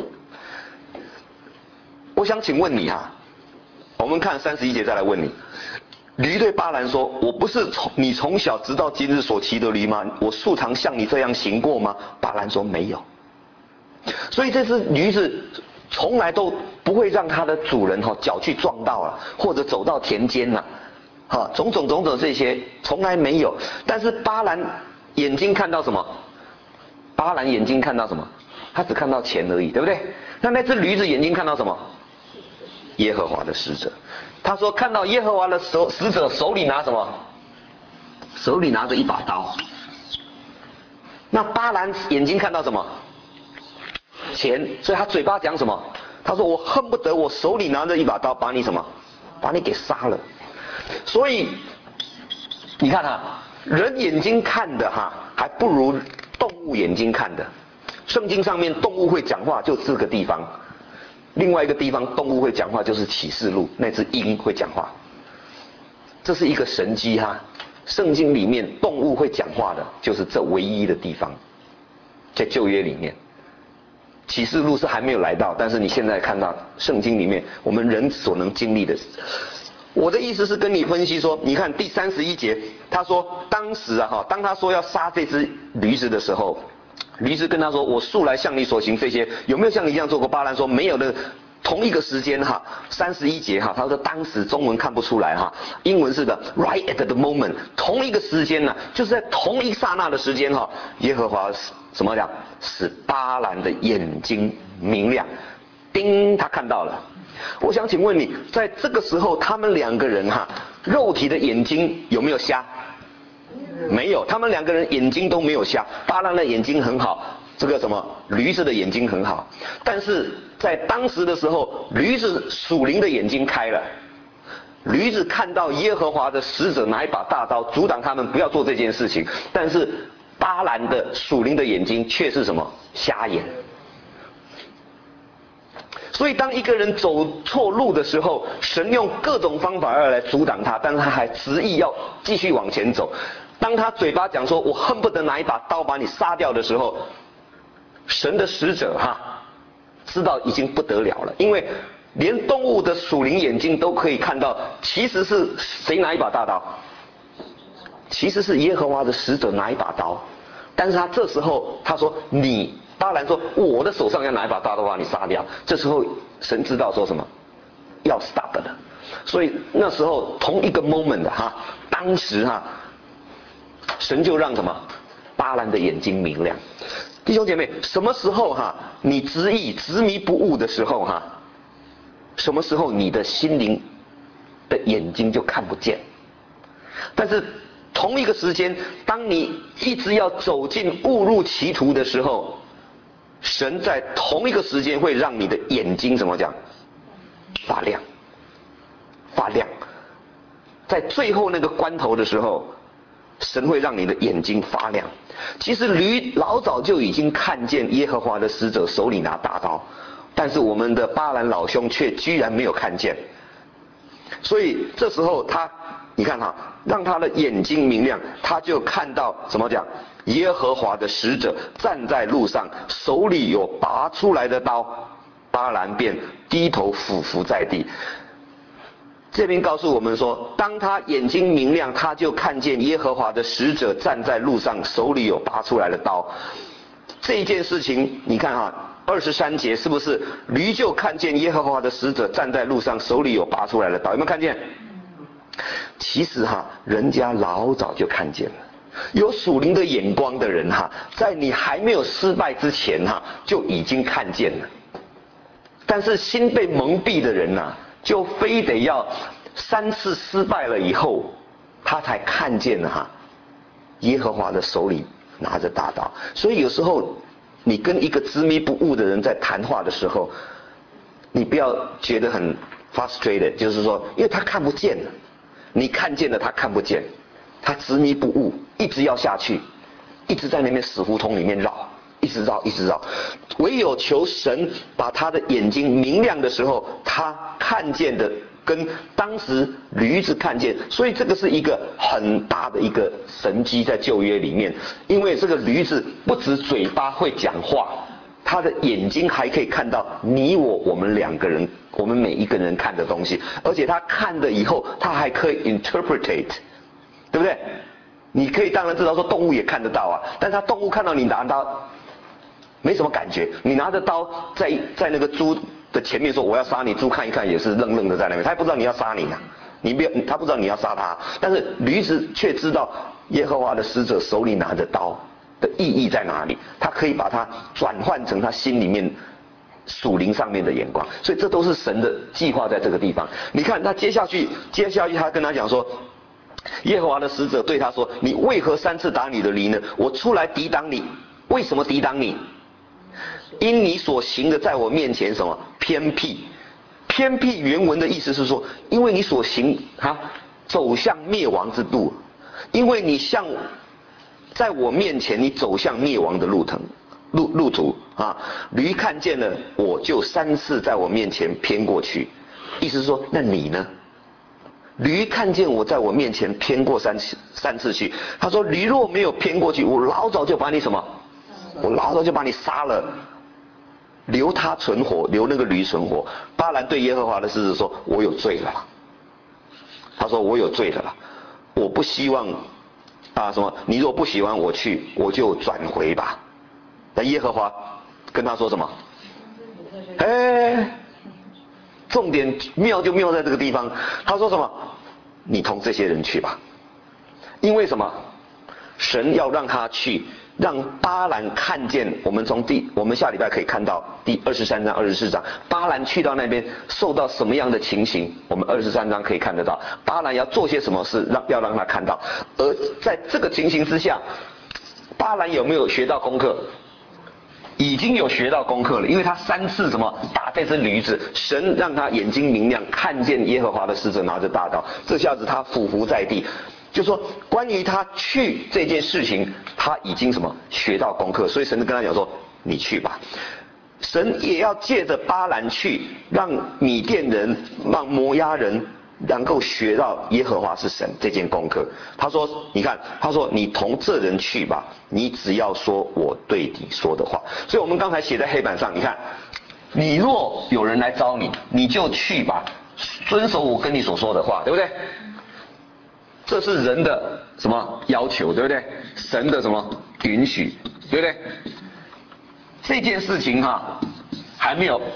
我想请问你哈，我们看31节再来问你。驴对巴兰说：“我不是你从小直到今日所骑的驴吗？我素常像你这样行过吗？”巴兰说：“没有。”所以这只驴子从来都不会让它的主人脚去撞到了，或者走到田间了。种种这些从来没有，但是巴兰眼睛看到什么？巴兰眼睛看到什么？他只看到钱而已，对不对？那只驴子眼睛看到什么？耶和华的使者。他说看到耶和华的使者手里拿什么？手里拿着一把刀。那巴兰眼睛看到什么？钱，所以他嘴巴讲什么？他说我恨不得我手里拿着一把刀把你什么？把你给杀了。所以你看人眼睛看的还不如动物眼睛看的。圣经上面动物会讲话就这个地方，另外一个地方动物会讲话就是启示录，那只鹰会讲话。这是一个神机圣经里面动物会讲话的就是这唯一的地方，在旧约里面。启示录是还没有来到，但是你现在看到圣经里面我们人所能经历的。我的意思是跟你分析说，你看第31节，他说当时当他说要杀这只驴子的时候，驴子跟他说我素来向你所行这些，有没有像你这样做过？巴兰说没有的。同一个时间31节他说当时中文看不出来英文是的 right at the moment， 同一个时间呢，就是在同一刹那的时间耶和华怎么讲？使巴兰的眼睛明亮。 叮，他看到了。我想请问你，在这个时候，他们两个人肉体的眼睛有没有瞎？没有，他们两个人眼睛都没有瞎。巴兰的眼睛很好，这个什么驴子的眼睛很好，但是在当时的时候，驴子属灵的眼睛开了。驴子看到耶和华的使者拿一把大刀阻挡他们不要做这件事情，但是巴兰的属灵的眼睛却是什么？瞎眼。所以当一个人走错路的时候，神用各种方法要来阻挡他，但是他还执意要继续往前走。当他嘴巴讲说我恨不得拿一把刀把你杀掉的时候，神的使者知道已经不得了了，因为连动物的属灵眼睛都可以看到，其实是谁拿一把大刀？其实是耶和华的使者拿一把刀，但是他这时候他说你，巴兰说我的手上要拿一把大刀把你杀掉。这时候神知道说什么？要 stop 了。所以那时候同一个 moment 当时神就让什么？巴兰的眼睛明亮。弟兄姐妹，什么时候你执意执迷不悟的时候什么时候你的心灵的眼睛就看不见？但是同一个时间，当你一直要走进误入歧途的时候，神在同一个时间会让你的眼睛怎么讲？发亮，发亮。在最后那个关头的时候，神会让你的眼睛发亮。其实驴老早就已经看见耶和华的使者手里拿大刀，但是我们的巴兰老兄却居然没有看见。所以这时候你看让他的眼睛明亮，他就看到怎么讲？耶和华的使者站在路上，手里有拔出来的刀，巴兰便低头俯伏在地。这边告诉我们说，当他眼睛明亮，他就看见耶和华的使者站在路上，手里有拔出来的刀。这一件事情，你看23节是不是驴就看见耶和华的使者站在路上，手里有拔出来的刀？有没有看见？其实人家老早就看见了。有属灵的眼光的人在你还没有失败之前就已经看见了。但是心被蒙蔽的人就非得要3次失败了以后，他才看见了耶和华的手里拿着大刀。所以有时候你跟一个执迷不悟的人在谈话的时候，你不要觉得很 frustrated， 就是说因为他看不见了，你看见了他看不见，他执迷不悟，一直要下去，一直在那边死胡同里面绕，一直绕一直绕。唯有求神把他的眼睛明亮的时候，他看见的跟当时驴子看见，所以这个是一个很大的一个神迹在旧约里面。因为这个驴子不止嘴巴会讲话，他的眼睛还可以看到你我们两个人，我们每一个人看的东西，而且他看了以后，他还可以 interpretate， 对不对？你可以当然知道说动物也看得到但他动物看到你拿刀没什么感觉，你拿着刀在那个猪的前面说我要杀你，猪看一看也是愣愣的在那边，他也不知道你要杀你他不知道你要杀他，但是驴子却知道耶和华的使者手里拿着刀的意义在哪里，他可以把它转换成他心里面属灵上面的眼光，所以这都是神的计划在这个地方。你看他接下去他跟他讲说，耶和华的使者对他说，你为何3次打你的驴呢？我出来抵挡你。为什么抵挡你？因你所行的在我面前什么？偏僻。偏僻原文的意思是说，因为你所行走向灭亡之路，因为你在我面前你走向灭亡的路途驴看见了我就3次在我面前偏过去。意思是说，那你呢？驴看见我在我面前偏过三次去，他说驴若没有偏过去，我老早就把你什么？我老早就把你杀了，留他存活，留那个驴存活。巴兰对耶和华的使者说，我有罪了。他说我有罪了，我不希望你若不喜欢我去，我就转回吧。那耶和华跟他说什么？重点妙就妙在这个地方，他说什么？你同这些人去吧。因为什么？ 神要让他去，让巴兰看见。我们下礼拜可以看到第23章、24章，巴兰去到那边受到什么样的情形，我们23章可以看得到。巴兰要做些什么事，要让他看到。而在这个情形之下，巴兰有没有学到功课？已经有学到功课了，因为他3次什么打这只驴子，神让他眼睛明亮，看见耶和华的使者拿着大刀，这下子他俯伏在地。就说关于他去这件事情，他已经什么学到功课，所以神就跟他讲说，你去吧。神也要借着巴兰去，让米甸人、让摩押人能够学到耶和华是神这件功课。他说，你看，他说你同这人去吧，你只要说我对你说的话。所以我们刚才写在黑板上，你看，你若有人来招你，你就去吧，遵守我跟你所说的话，对不对？这是人的什么要求，对不对？神的什么允许，对不对？这件事情还没有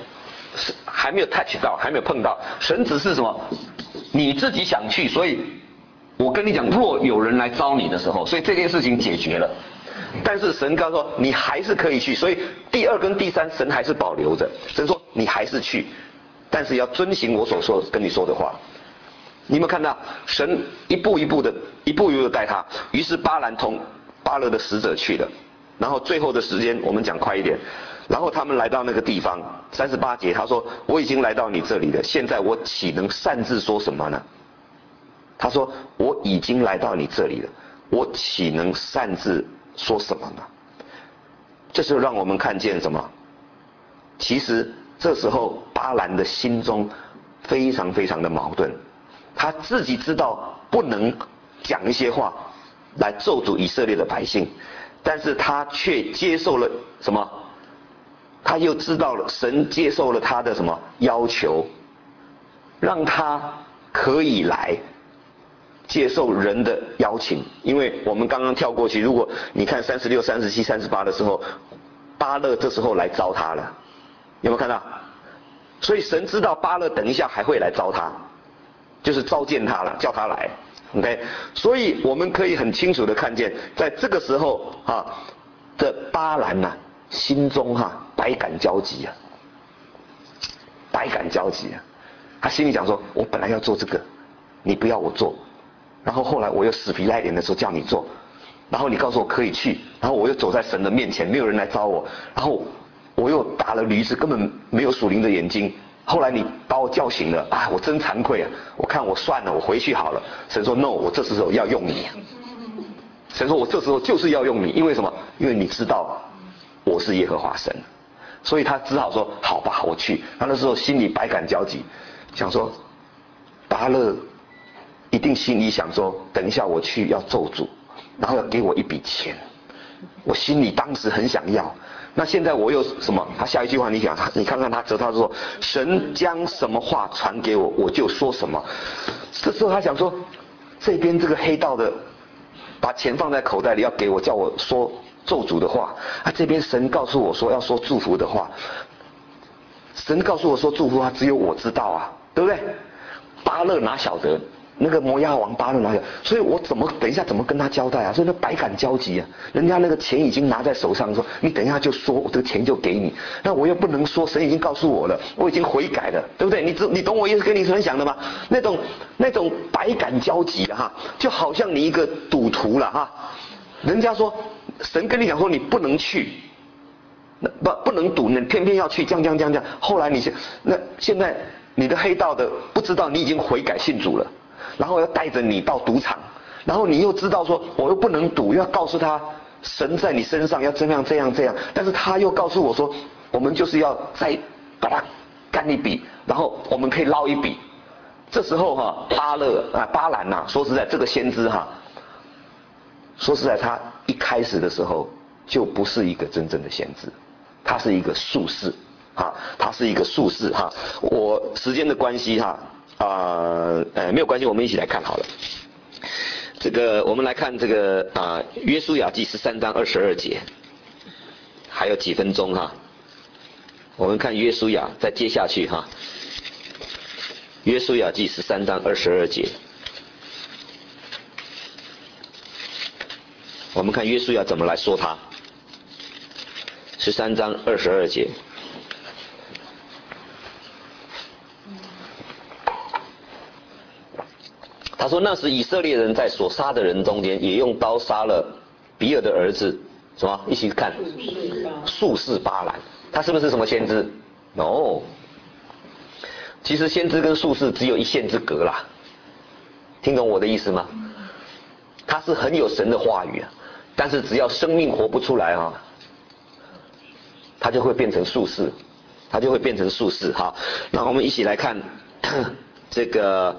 touch 到，还没有碰到。神只是什么？你自己想去，所以我跟你讲，若有人来招你的时候，所以这件事情解决了。但是神告诉说，你还是可以去，所以第2跟第3神还是保留着。神说你还是去，但是要遵行我所说跟你说的话。你有没有看到神一步一步的带他？于是巴兰同巴勒的使者去了，然后最后的时间我们讲快一点，然后他们来到那个地方，38节他说，我已经来到你这里了，现在我岂能擅自说什么呢？他说我已经来到你这里了，我岂能擅自说什么呢？这就让我们看见什么？其实这时候巴兰的心中非常非常的矛盾，他自己知道不能讲一些话来咒诅以色列的百姓，但是他却接受了什么？他又知道了神接受了他的什么要求，让他可以来接受人的邀请。因为我们刚刚跳过去，如果你看36、37、38的时候，巴勒这时候来招他了，有没有看到？所以神知道巴勒等一下还会来招他，就是召见他了，叫他来。OK， 所以我们可以很清楚的看见，在这个时候的巴兰心中百感交集啊，百感交集啊。他心里讲说，我本来要做这个，你不要我做，然后后来我又死皮赖脸的时候叫你做，然后你告诉我可以去，然后我又走在神的面前，没有人来招我，然后我又打了驴子，根本没有属灵的眼睛。后来你把我叫醒了我真惭愧啊！我看我算了，我回去好了。神说 no， 我这时候要用你。神说我这时候就是要用你，因为什么？因为你知道我是耶和华神，所以他只好说好吧，我去。他那时候心里百感交集，想说巴勒一定心里想说，等一下我去要咒诅，然后要给我一笔钱，我心里当时很想要。那现在我又什么？他下一句话你看看他他说，神将什么话传给我，我就说什么。这时候他想说，这边这个黑道的把钱放在口袋里要给我，叫我说咒诅的话，这边神告诉我说要说祝福的话，神告诉我说祝福的话只有我知道对不对？巴勒哪晓得？那个摩押王巴勒哪晓得？所以我等一下怎么跟他交代所以那百感交集人家那个钱已经拿在手上，说你等一下就说，我这个钱就给你。那我又不能说，神已经告诉我了，我已经悔改了，对不对？你懂我意思跟你分享的吗？那种百感交集就好像你一个赌徒了人家说神跟你讲说你不能去，不能赌，你偏偏要去，这样。后来现在你的黑道的不知道你已经悔改信主了。然后要带着你到赌场，然后你又知道说我又不能赌，又要告诉他神在你身上要这样，但是他又告诉我说我们就是要再把它干一笔，然后我们可以捞一笔。这时候巴兰说实在这个先知说实在他一开始的时候就不是一个真正的先知，他是一个术士他是一个术士我时间的关系没有关系，我们一起来看好了。这个我们来看这个约书亚记13章22节，还有几分钟我们看约书亚，再接下去约书亚记13章22节。 我们看约书亚怎么来说他。13章22节。他说那时以色列人在所杀的人中间，也用刀杀了比尔的儿子，什么？一起看，术士巴兰。他是不是什么先知 ？No。其实先知跟术士只有一线之隔啦。听懂我的意思吗？他是很有神的话语啊，但是只要生命活不出来啊，他就会变成术士，好，那我们一起来看这个。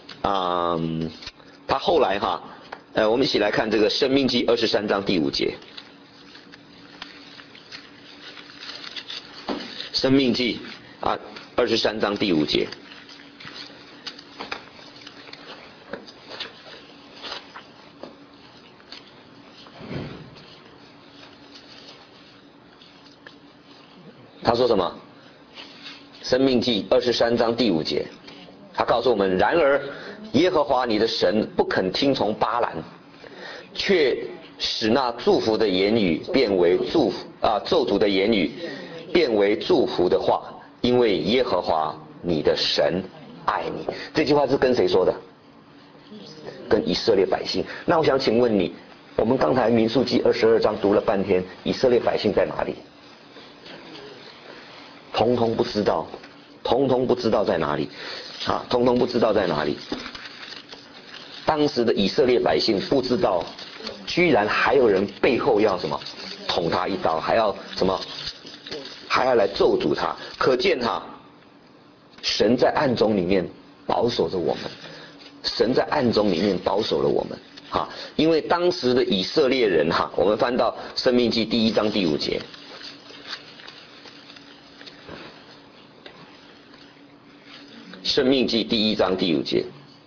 他后来我们一起来看这个申命记23章第5节。申命记23章第5节。他说什么？申命记23章第5节。他告诉我们，然而耶和华你的神不肯听从巴兰，却使那祝福的言语变为咒诅的言语变为祝福的话，因为耶和华你的神爱你。这句话是跟谁说的？跟以色列百姓。那我想请问你，我们刚才民数记22章读了半天，以色列百姓在哪里？统统不知道在哪里。统统不知道在哪里。当时的以色列百姓不知道，居然还有人背后要什么捅他一刀，还要什么，还要来咒诅他。可见神在暗中里面保守着我们，神在暗中里面保守了我们。因为当时的以色列人我们翻到申命记1章第5节。申命记1章第5节，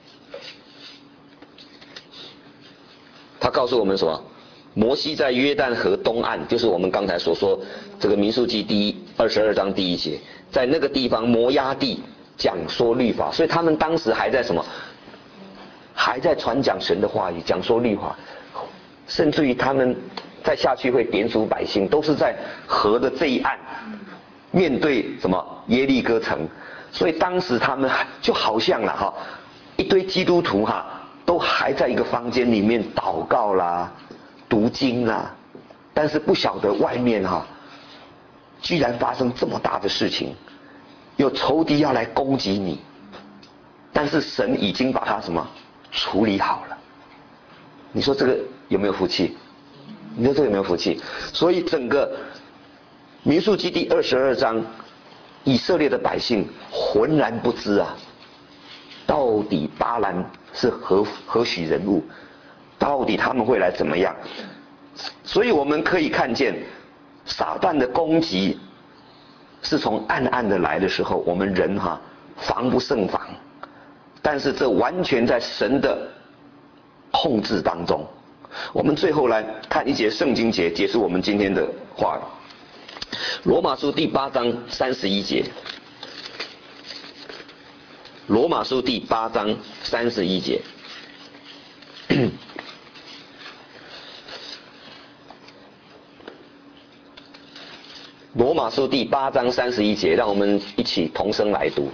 他告诉我们什么？摩西在约旦河东岸，就是我们刚才所说这个民数记22章第1节，在那个地方摩押地讲说律法，所以他们当时还在什么？还在传讲神的话语，讲说律法，甚至于他们再下去会点数百姓，都是在河的这一岸，面对什么耶利哥城。所以当时他们就好像一堆基督徒都还在一个房间里面祷告啦、读经啦，但是不晓得外面居然发生这么大的事情，有仇敌要来攻击你，但是神已经把它什么处理好了。你说这个有没有福气？你说这个有没有福气？所以整个民数记第22章。以色列的百姓浑然不知到底巴兰是何许人物，到底他们会来怎么样？所以我们可以看见，撒旦的攻击是从暗暗的来的时候，我们人防不胜防，但是这完全在神的控制当中。我们最后来看一节圣经节，结束我们今天的话语。罗马书第8章31节。罗马书第8章31节。罗马书第8章31节，让我们一起同声来读。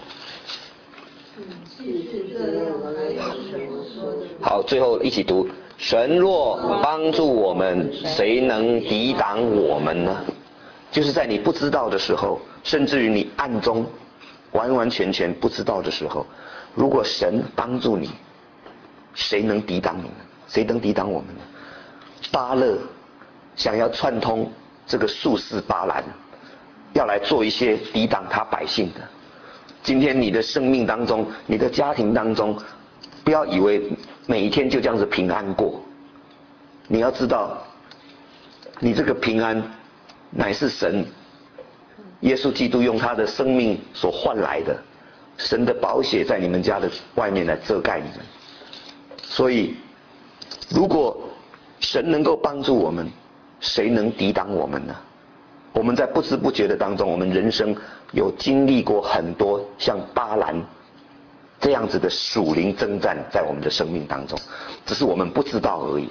好，最后一起读。神若帮助我们，谁能抵挡我们呢？就是在你不知道的时候，甚至于你暗中完完全全不知道的时候，如果神帮助你，谁能抵挡你呢？谁能抵挡我们呢？巴勒想要串通这个术士巴兰，要来做一些抵挡他百姓的。今天你的生命当中，你的家庭当中，不要以为每一天就这样子平安过。你要知道，你这个平安乃是神耶稣基督用他的生命所换来的，神的宝血在你们家的外面来遮盖你们。所以如果神能够帮助我们，谁能抵挡我们呢？我们在不知不觉的当中，我们人生有经历过很多像巴兰这样子的属灵征战在我们的生命当中，只是我们不知道而已。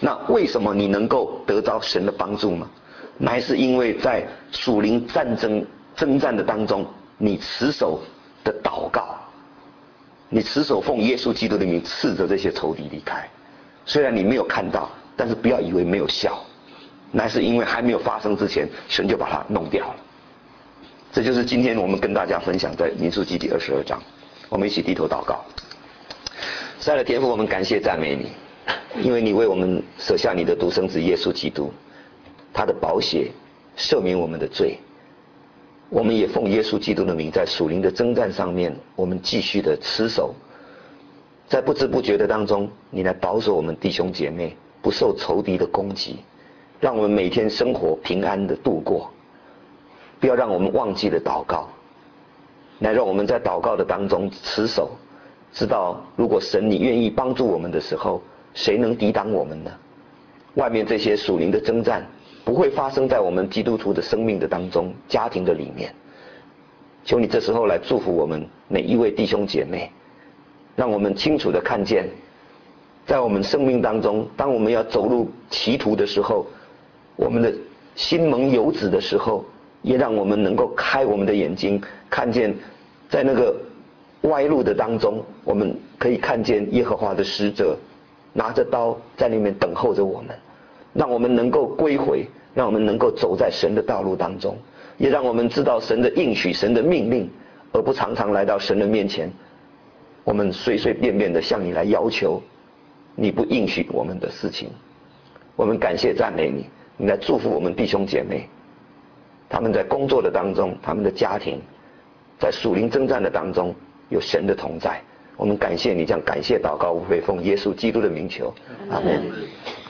那为什么你能够得着神的帮助呢？乃是因为在属灵征战的当中，你持守的祷告，你持守奉耶稣基督的名斥责这些仇敌离开。虽然你没有看到，但是不要以为没有效，乃是因为还没有发生之前，神就把它弄掉了。这就是今天我们跟大家分享在民数记第22章，我们一起低头祷告。亲爱的天父，我们感谢赞美你，因为你为我们舍下你的独生子耶稣基督，他的宝血赦免我们的罪。我们也奉耶稣基督的名，在属灵的征战上面，我们继续的持守，在不知不觉的当中，你来保守我们弟兄姐妹不受仇敌的攻击，让我们每天生活平安的度过。不要让我们忘记了祷告，来让我们在祷告的当中持守，知道如果神你愿意帮助我们的时候，谁能抵挡我们呢？外面这些属灵的征战不会发生在我们基督徒的生命的当中，家庭的里面。求你这时候来祝福我们每一位弟兄姐妹，让我们清楚的看见，在我们生命当中，当我们要走入歧途的时候，我们的心蒙油脂的时候，也让我们能够开我们的眼睛，看见在那个歪路的当中，我们可以看见耶和华的使者拿着刀在那边等候着我们，让我们能够归回，让我们能够走在神的道路当中，也让我们知道神的应许，神的命令，而不常常来到神的面前，我们随随便便的向你来要求你不应许我们的事情。我们感谢赞美你，你来祝福我们弟兄姐妹，他们在工作的当中，他们的家庭，在属灵征战的当中有神的同在。我们感谢你，这样感谢祷告无非奉耶稣基督的名求，阿们。